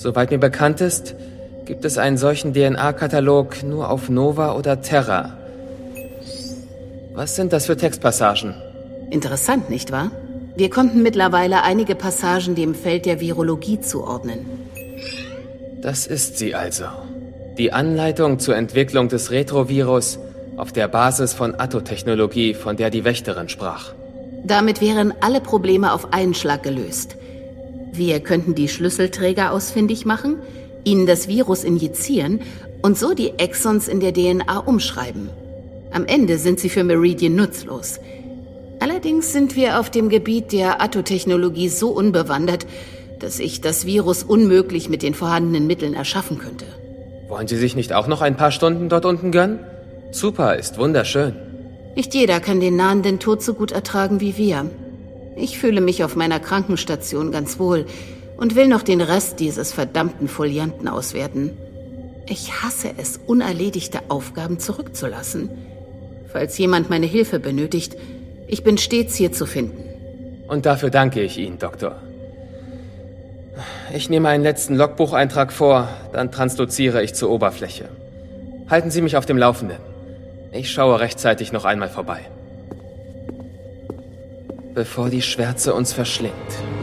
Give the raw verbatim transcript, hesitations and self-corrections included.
Soweit mir bekannt ist, gibt es einen solchen D N A-Katalog nur auf Nova oder Terra. Was sind das für Textpassagen? Interessant, nicht wahr? Wir konnten mittlerweile einige Passagen dem Feld der Virologie zuordnen. Das ist sie also. Die Anleitung zur Entwicklung des Retrovirus auf der Basis von Attotechnologie, von der die Wächterin sprach. Damit wären alle Probleme auf einen Schlag gelöst. Wir könnten die Schlüsselträger ausfindig machen, ihnen das Virus injizieren und so die Exons in der D N A umschreiben. Am Ende sind sie für Meridian nutzlos. Allerdings sind wir auf dem Gebiet der Attotechnologie so unbewandert, dass ich das Virus unmöglich mit den vorhandenen Mitteln erschaffen könnte. Wollen Sie sich nicht auch noch ein paar Stunden dort unten gönnen? Super, ist wunderschön. Nicht jeder kann den nahenden Tod so gut ertragen wie wir. Ich fühle mich auf meiner Krankenstation ganz wohl und will noch den Rest dieses verdammten Folianten auswerten. Ich hasse es, unerledigte Aufgaben zurückzulassen. Falls jemand meine Hilfe benötigt, ich bin stets hier zu finden. Und dafür danke ich Ihnen, Doktor. Ich nehme einen letzten Logbucheintrag vor, dann transloziere ich zur Oberfläche. Halten Sie mich auf dem Laufenden. Ich schaue rechtzeitig noch einmal vorbei. Bevor die Schwärze uns verschlingt.